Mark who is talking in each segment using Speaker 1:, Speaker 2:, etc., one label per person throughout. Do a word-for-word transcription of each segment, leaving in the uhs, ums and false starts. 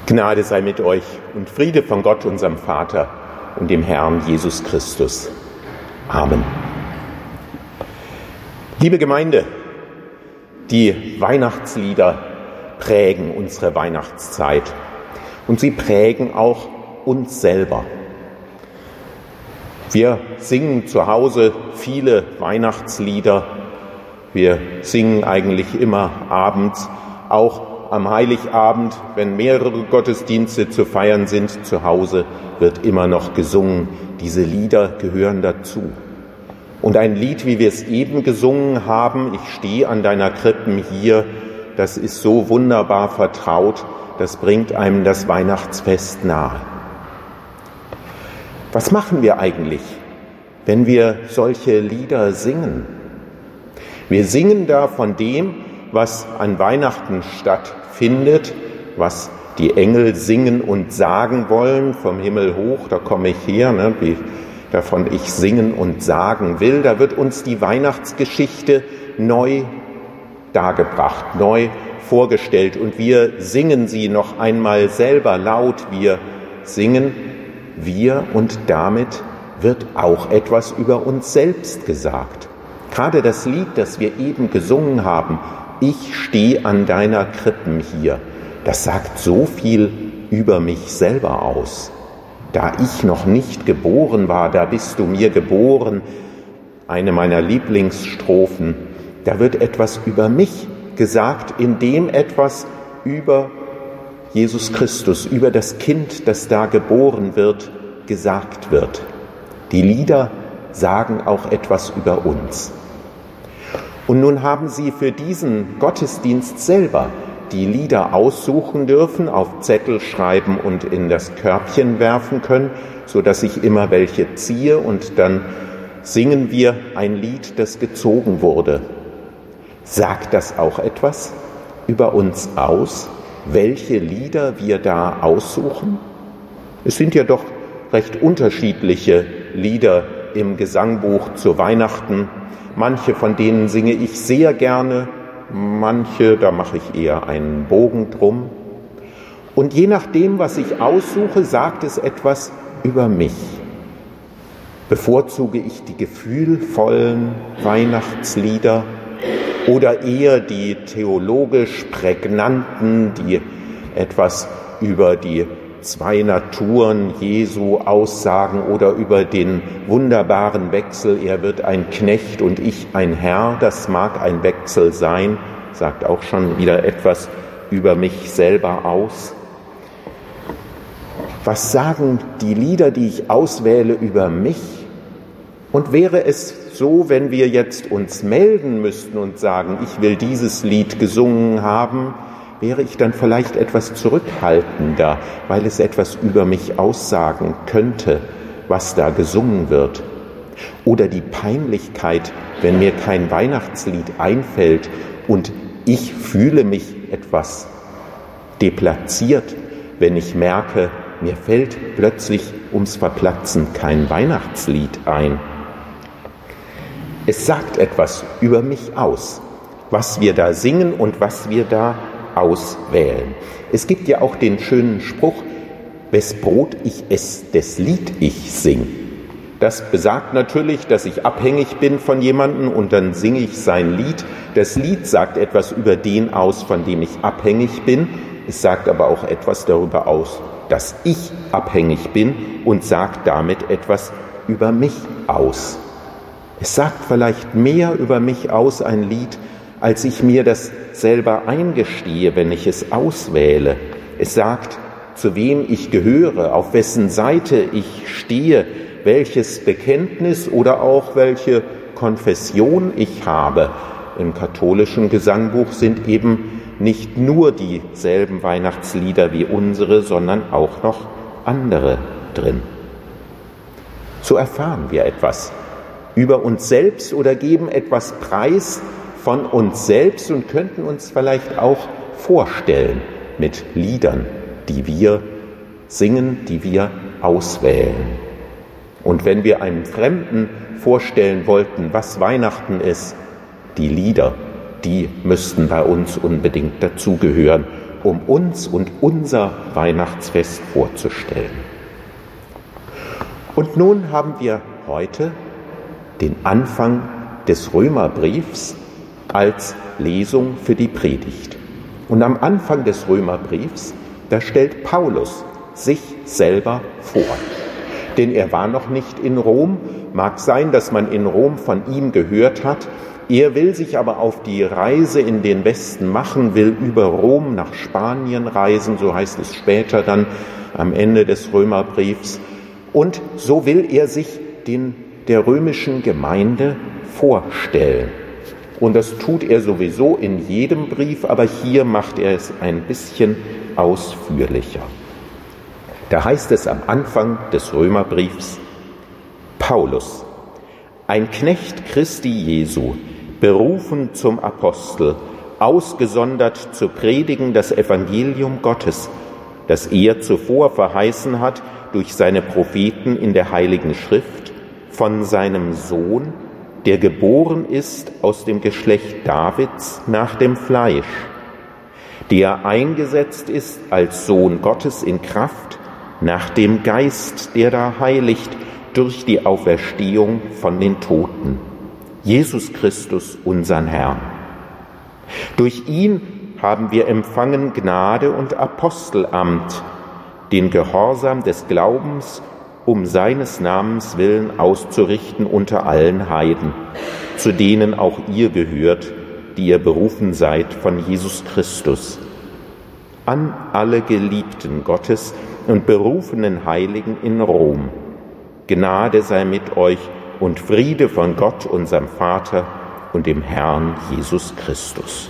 Speaker 1: Gnade sei mit euch und Friede von Gott, unserem Vater und dem Herrn Jesus Christus. Amen. Liebe Gemeinde, die Weihnachtslieder prägen unsere Weihnachtszeit und sie prägen auch uns selber. Wir singen zu Hause viele Weihnachtslieder. Wir singen eigentlich immer abends, auch am Heiligabend, wenn mehrere Gottesdienste zu feiern sind, zu Hause wird immer noch gesungen. Diese Lieder gehören dazu. Und ein Lied, wie wir es eben gesungen haben, ich stehe an deiner Krippen hier, das ist so wunderbar vertraut, das bringt einem das Weihnachtsfest nahe. Was machen wir eigentlich, wenn wir solche Lieder singen? Wir singen da von dem, was an Weihnachten stattfindet, was die Engel singen und sagen wollen, vom Himmel hoch, da komme ich her, ne, wie davon ich singen und sagen will. Da wird uns die Weihnachtsgeschichte neu dargebracht, neu vorgestellt und wir singen sie noch einmal selber laut. Wir singen wir und damit wird auch etwas über uns selbst gesagt. Gerade das Lied, das wir eben gesungen haben, ich stehe an deiner Krippen hier, das sagt so viel über mich selber aus. Da ich noch nicht geboren war, da bist du mir geboren, eine meiner Lieblingsstrophen, da wird etwas über mich gesagt, indem etwas über Jesus Christus, über das Kind, das da geboren wird, gesagt wird. Die Lieder sagen auch etwas über uns. Und nun haben Sie für diesen Gottesdienst selber die Lieder aussuchen dürfen, auf Zettel schreiben und in das Körbchen werfen können, sodass ich immer welche ziehe und dann singen wir ein Lied, das gezogen wurde. Sagt das auch etwas über uns aus, welche Lieder wir da aussuchen? Es sind ja doch recht unterschiedliche Lieder im Gesangbuch zu Weihnachten. Manche von denen singe ich sehr gerne, manche, da mache ich eher einen Bogen drum. Und je nachdem, was ich aussuche, sagt es etwas über mich. Bevorzuge ich die gefühlvollen Weihnachtslieder oder eher die theologisch prägnanten, die etwas über die zwei Naturen Jesu aussagen oder über den wunderbaren Wechsel, er wird ein Knecht und ich ein Herr, das mag ein Wechsel sein, sagt auch schon wieder etwas über mich selber aus. Was sagen die Lieder, die ich auswähle, über mich? Und wäre es so, wenn wir jetzt uns melden müssten und sagen, ich will dieses Lied gesungen haben, wäre ich dann vielleicht etwas zurückhaltender, weil es etwas über mich aussagen könnte, was da gesungen wird. Oder die Peinlichkeit, wenn mir kein Weihnachtslied einfällt und ich fühle mich etwas deplatziert, wenn ich merke, mir fällt plötzlich ums Verplatzen kein Weihnachtslied ein. Es sagt etwas über mich aus, was wir da singen und was wir da auswählen. Es gibt ja auch den schönen Spruch, wes Brot ich ess, des Lied ich sing. Das besagt natürlich, dass ich abhängig bin von jemandem und dann singe ich sein Lied. Das Lied sagt etwas über den aus, von dem ich abhängig bin. Es sagt aber auch etwas darüber aus, dass ich abhängig bin und sagt damit etwas über mich aus. Es sagt vielleicht mehr über mich aus, ein Lied, als ich mir das selber eingestehe, wenn ich es auswähle. Es sagt, zu wem ich gehöre, auf wessen Seite ich stehe, welches Bekenntnis oder auch welche Konfession ich habe. Im katholischen Gesangbuch sind eben nicht nur dieselben Weihnachtslieder wie unsere, sondern auch noch andere drin. So erfahren wir etwas über uns selbst oder geben etwas preis von uns selbst und könnten uns vielleicht auch vorstellen mit Liedern, die wir singen, die wir auswählen. Und wenn wir einem Fremden vorstellen wollten, was Weihnachten ist, die Lieder, die müssten bei uns unbedingt dazugehören um uns und unser Weihnachtsfest vorzustellen. Und nun haben wir heute den Anfang des Römerbriefs als Lesung für die Predigt. Und am Anfang des Römerbriefs, da stellt Paulus sich selber vor. Denn er war noch nicht in Rom. Mag sein, dass man in Rom von ihm gehört hat. Er will sich aber auf die Reise in den Westen machen, will über Rom nach Spanien reisen, so heißt es später dann am Ende des Römerbriefs. Und so will er sich den, der römischen Gemeinde vorstellen. Und das tut er sowieso in jedem Brief, aber hier macht er es ein bisschen ausführlicher. Da heißt es am Anfang des Römerbriefs: Paulus, ein Knecht Christi Jesu, berufen zum Apostel, ausgesondert zu predigen das Evangelium Gottes, das er zuvor verheißen hat durch seine Propheten in der Heiligen Schrift, von seinem Sohn, der geboren ist aus dem Geschlecht Davids nach dem Fleisch, der eingesetzt ist als Sohn Gottes in Kraft, nach dem Geist, der da heiligt, durch die Auferstehung von den Toten, Jesus Christus, unseren Herrn. Durch ihn haben wir empfangen Gnade und Apostelamt, den Gehorsam des Glaubens um seines Namens willen auszurichten unter allen Heiden, zu denen auch ihr gehört, die ihr berufen seid von Jesus Christus. An alle Geliebten Gottes und berufenen Heiligen in Rom. Gnade sei mit euch und Friede von Gott, unserem Vater und dem Herrn Jesus Christus.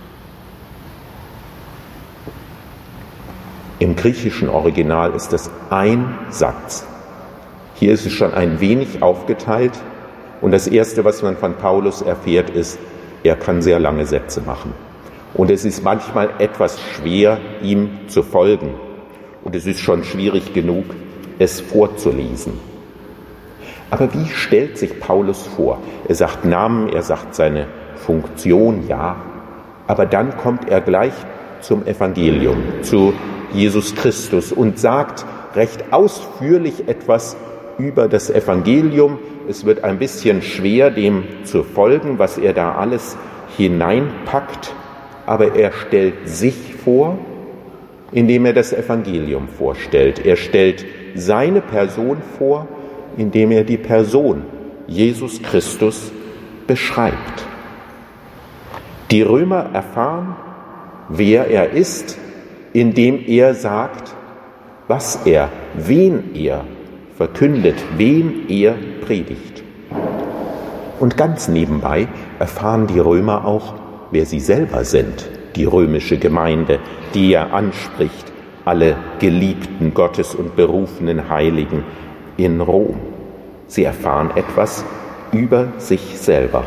Speaker 1: Im griechischen Original ist es ein Satz. Hier ist es schon ein wenig aufgeteilt und das Erste, was man von Paulus erfährt, ist, er kann sehr lange Sätze machen. Und es ist manchmal etwas schwer, ihm zu folgen. Und es ist schon schwierig genug, es vorzulesen. Aber wie stellt sich Paulus vor? Er sagt Namen, er sagt seine Funktion, ja. Aber dann kommt er gleich zum Evangelium, zu Jesus Christus und sagt recht ausführlich etwas über das Evangelium. Es wird ein bisschen schwer, dem zu folgen, was er da alles hineinpackt. Aber er stellt sich vor, indem er das Evangelium vorstellt. Er stellt seine Person vor, indem er die Person Jesus Christus beschreibt. Die Römer erfahren, wer er ist, indem er sagt, was er, wen er verkündet, wen er predigt. Und ganz nebenbei erfahren die Römer auch, wer sie selber sind, die römische Gemeinde, die er anspricht, alle Geliebten Gottes und berufenen Heiligen in Rom. Sie erfahren etwas über sich selber.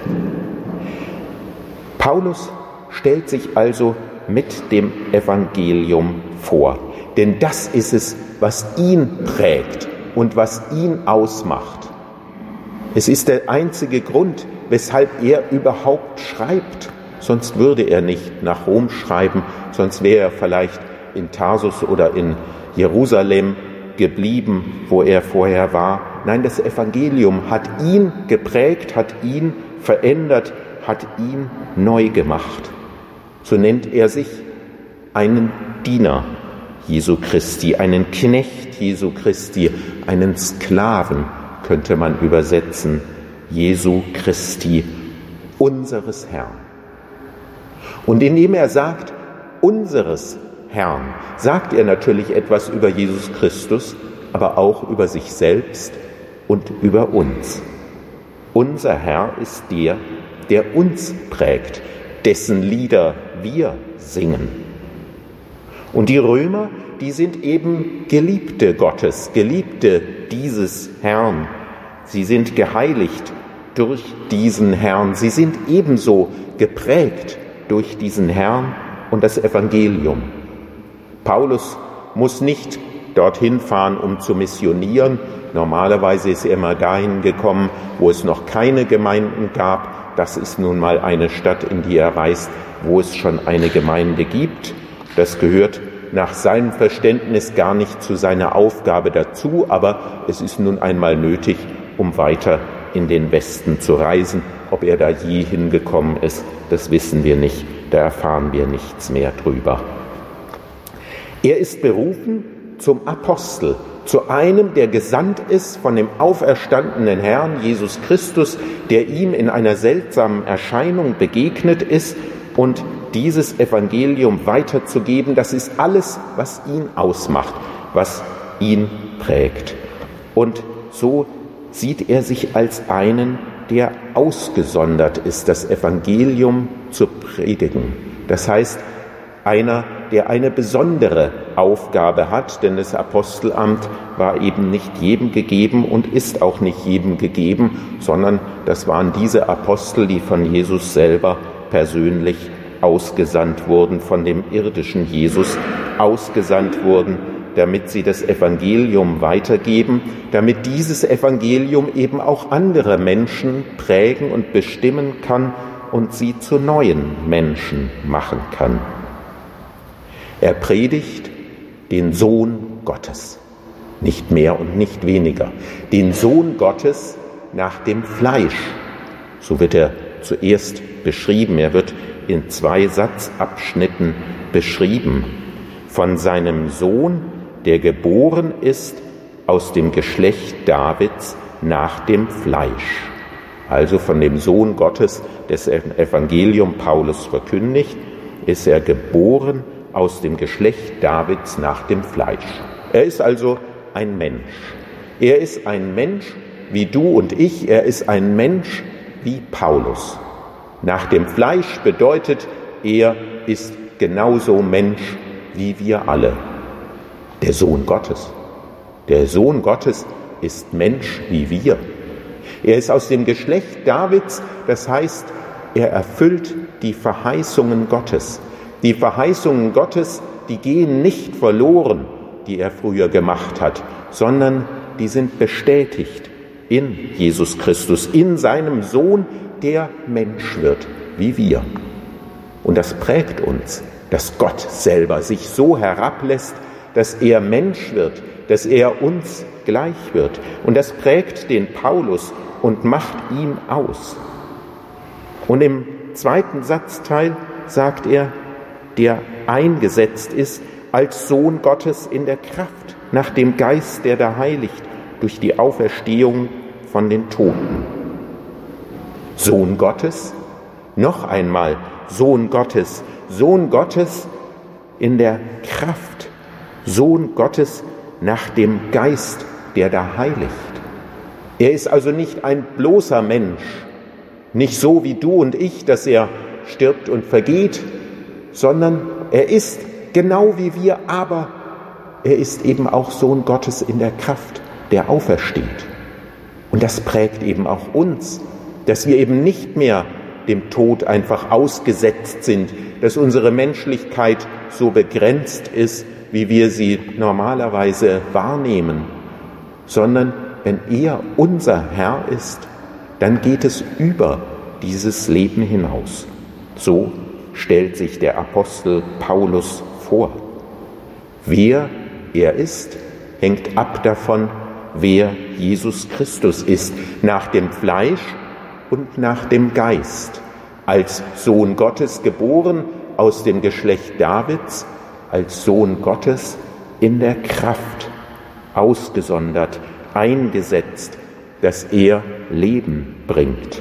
Speaker 1: Paulus stellt sich also mit dem Evangelium vor, denn das ist es, was ihn prägt und was ihn ausmacht. Es ist der einzige Grund, weshalb er überhaupt schreibt. Sonst würde er nicht nach Rom schreiben, sonst wäre er vielleicht in Tarsus oder in Jerusalem geblieben, wo er vorher war. Nein, das Evangelium hat ihn geprägt, hat ihn verändert, hat ihn neu gemacht. So nennt er sich einen Diener Jesu Christi, einen Knecht Jesu Christi, einen Sklaven, könnte man übersetzen, Jesu Christi, unseres Herrn. Und indem er sagt, unseres Herrn, sagt er natürlich etwas über Jesus Christus, aber auch über sich selbst und über uns. Unser Herr ist der, der uns prägt, dessen Lieder wir singen. Und die Römer, die sind eben Geliebte Gottes, Geliebte dieses Herrn. Sie sind geheiligt durch diesen Herrn. Sie sind ebenso geprägt durch diesen Herrn und das Evangelium. Paulus muss nicht dorthin fahren, um zu missionieren. Normalerweise ist er immer dahin gekommen, wo es noch keine Gemeinden gab. Das ist nun mal eine Stadt, in die er reist, wo es schon eine Gemeinde gibt. Das gehört nach seinem Verständnis gar nicht zu seiner Aufgabe dazu, aber es ist nun einmal nötig, um weiter in den Westen zu reisen. Ob er da je hingekommen ist, das wissen wir nicht, da erfahren wir nichts mehr drüber. Er ist berufen zum Apostel, zu einem, der gesandt ist von dem auferstandenen Herrn Jesus Christus, der ihm in einer seltsamen Erscheinung begegnet ist, und dieses Evangelium weiterzugeben. Das ist alles, was ihn ausmacht, was ihn prägt. Und so sieht er sich als einen, der ausgesondert ist, das Evangelium zu predigen. Das heißt, einer, der eine besondere Aufgabe hat, denn das Apostelamt war eben nicht jedem gegeben und ist auch nicht jedem gegeben, sondern das waren diese Apostel, die von Jesus selber persönlich ausgesandt wurden, von dem irdischen Jesus ausgesandt wurden, damit sie das Evangelium weitergeben, damit dieses Evangelium eben auch andere Menschen prägen und bestimmen kann und sie zu neuen Menschen machen kann. Er predigt den Sohn Gottes, nicht mehr und nicht weniger, den Sohn Gottes nach dem Fleisch. So wird er zuerst beschrieben, er wird in zwei Satzabschnitten beschrieben, von seinem Sohn, der geboren ist aus dem Geschlecht Davids nach dem Fleisch. Also von dem Sohn Gottes, das Evangelium Paulus verkündigt, ist er geboren aus dem Geschlecht Davids nach dem Fleisch. Er ist also ein Mensch. Er ist ein Mensch wie du und ich, er ist ein Mensch wie Paulus. Nach dem Fleisch bedeutet, er ist genauso Mensch wie wir alle. Der Sohn Gottes. Der Sohn Gottes ist Mensch wie wir. Er ist aus dem Geschlecht Davids, das heißt, er erfüllt die Verheißungen Gottes. Die Verheißungen Gottes, die gehen nicht verloren, die er früher gemacht hat, sondern die sind bestätigt in Jesus Christus, in seinem Sohn, der Mensch wird, wie wir. Und das prägt uns, dass Gott selber sich so herablässt, dass er Mensch wird, dass er uns gleich wird. Und das prägt den Paulus und macht ihn aus. Und im zweiten Satzteil sagt er, der eingesetzt ist als Sohn Gottes in der Kraft, nach dem Geist, der da heiligt, durch die Auferstehung von den Toten. Sohn Gottes, noch einmal Sohn Gottes, Sohn Gottes in der Kraft, Sohn Gottes nach dem Geist, der da heiligt. Er ist also nicht ein bloßer Mensch, nicht so wie du und ich, dass er stirbt und vergeht, sondern er ist genau wie wir, aber er ist eben auch Sohn Gottes in der Kraft, der aufersteht. Und das prägt eben auch uns, dass wir eben nicht mehr dem Tod einfach ausgesetzt sind, dass unsere Menschlichkeit so begrenzt ist, wie wir sie normalerweise wahrnehmen, sondern wenn er unser Herr ist, dann geht es über dieses Leben hinaus. So stellt sich der Apostel Paulus vor. Wer er ist, hängt ab davon, wer Jesus Christus ist, nach dem Fleisch und nach dem Geist, als Sohn Gottes geboren aus dem Geschlecht Davids, als Sohn Gottes in der Kraft, ausgesondert, eingesetzt, dass er Leben bringt.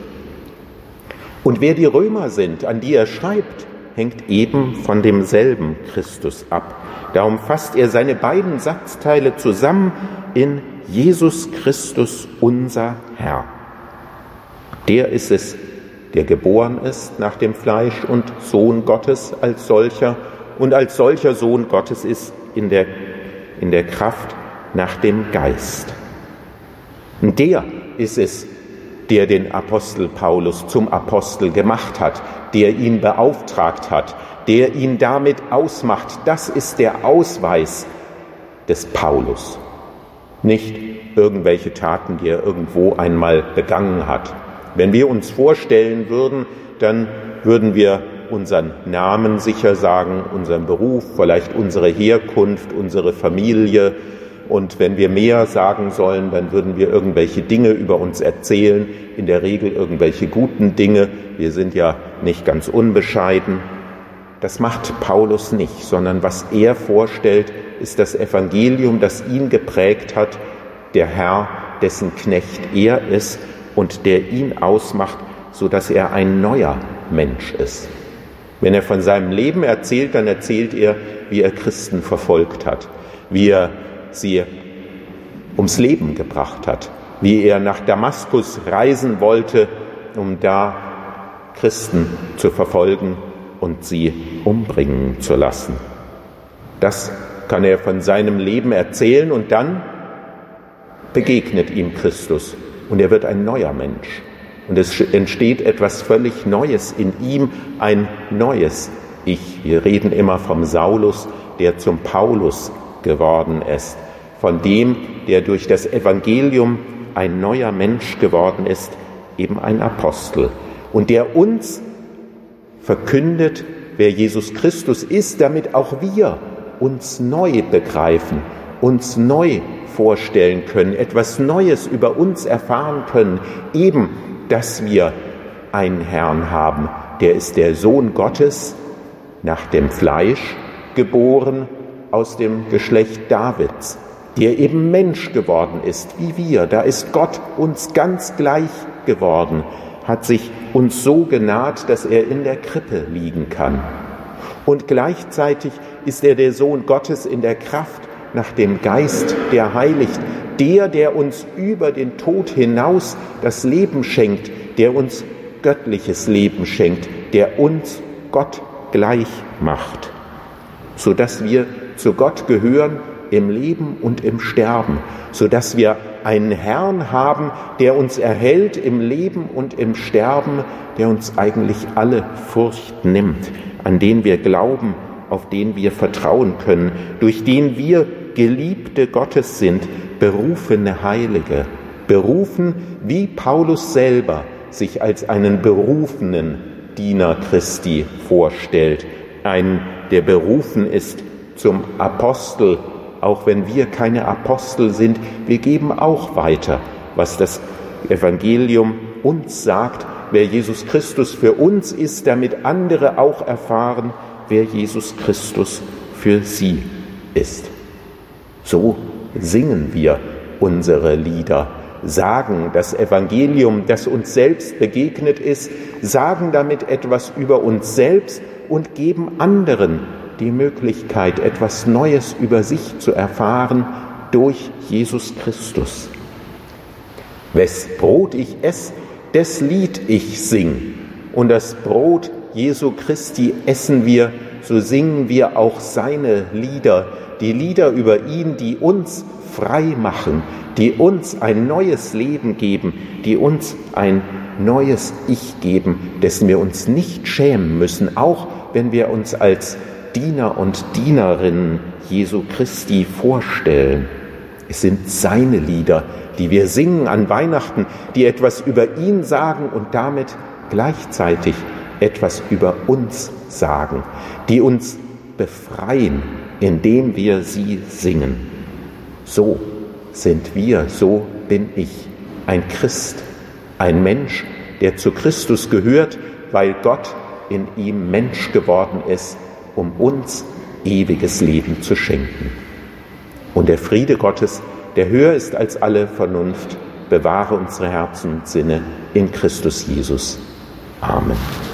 Speaker 1: Und wer die Römer sind, an die er schreibt, hängt eben von demselben Christus ab. Darum fasst er seine beiden Satzteile zusammen in Jesus Christus, unser Herr. Der ist es, der geboren ist nach dem Fleisch und Sohn Gottes als solcher und als solcher Sohn Gottes ist in der, in der Kraft nach dem Geist. Und der ist es, der den Apostel Paulus zum Apostel gemacht hat, der ihn beauftragt hat, der ihn damit ausmacht. Das ist der Ausweis des Paulus. Nicht irgendwelche Taten, die er irgendwo einmal begangen hat. Wenn wir uns vorstellen würden, dann würden wir unseren Namen sicher sagen, unseren Beruf, vielleicht unsere Herkunft, unsere Familie. Und wenn wir mehr sagen sollen, dann würden wir irgendwelche Dinge über uns erzählen, in der Regel irgendwelche guten Dinge. Wir sind ja nicht ganz unbescheiden. Das macht Paulus nicht, sondern was er vorstellt, ist das Evangelium, das ihn geprägt hat, der Herr, dessen Knecht er ist und der ihn ausmacht, sodass er ein neuer Mensch ist. Wenn er von seinem Leben erzählt, dann erzählt er, wie er Christen verfolgt hat, wie er sie ums Leben gebracht hat, wie er nach Damaskus reisen wollte, um da Christen zu verfolgen und sie umbringen zu lassen. Das kann er von seinem Leben erzählen und dann begegnet ihm Christus und er wird ein neuer Mensch. Und es entsteht etwas völlig Neues in ihm, ein neues Ich. Wir reden immer vom Saulus, der zum Paulus geworden ist, von dem, der durch das Evangelium ein neuer Mensch geworden ist, eben ein Apostel. Und der uns verkündet, wer Jesus Christus ist, damit auch wir uns neu begreifen, uns neu vorstellen können, etwas Neues über uns erfahren können, eben, dass wir einen Herrn haben, der ist der Sohn Gottes, nach dem Fleisch geboren, aus dem Geschlecht Davids, der eben Mensch geworden ist, wie wir. Da ist Gott uns ganz gleich geworden, hat sich uns so genaht, dass er in der Krippe liegen kann. Und gleichzeitig ist er der Sohn Gottes in der Kraft nach dem Geist, der heiligt, der, der uns über den Tod hinaus das Leben schenkt, der uns göttliches Leben schenkt, der uns Gott gleich macht, sodass wir zu Gott gehören im Leben und im Sterben, sodass wir einen Herrn haben, der uns erhält im Leben und im Sterben, der uns eigentlich alle Furcht nimmt, an den wir glauben, auf den wir vertrauen können, durch den wir Geliebte Gottes sind, berufene Heilige, berufen, wie Paulus selber sich als einen berufenen Diener Christi vorstellt, einen, der berufen ist zum Apostel, auch wenn wir keine Apostel sind, wir geben auch weiter, was das Evangelium uns sagt, wer Jesus Christus für uns ist, damit andere auch erfahren, wer Jesus Christus für sie ist. So singen wir unsere Lieder, sagen das Evangelium, das uns selbst begegnet ist, sagen damit etwas über uns selbst und geben anderen die Möglichkeit, etwas Neues über sich zu erfahren durch Jesus Christus. Wes Brot ich ess, des Lied ich sing. Und das Brot Jesu Christi essen wir, so singen wir auch seine Lieder, die Lieder über ihn, die uns frei machen, die uns ein neues Leben geben, die uns ein neues Ich geben, dessen wir uns nicht schämen müssen, auch wenn wir uns als Diener und Dienerinnen Jesu Christi vorstellen. Es sind seine Lieder, die wir singen an Weihnachten, die etwas über ihn sagen und damit gleichzeitig etwas über uns sagen, die uns befreien, indem wir sie singen. So sind wir, so bin ich, ein Christ, ein Mensch, der zu Christus gehört, weil Gott in ihm Mensch geworden ist, um uns ewiges Leben zu schenken. Und der Friede Gottes, der höher ist als alle Vernunft, bewahre unsere Herzen und Sinne in Christus Jesus. Amen.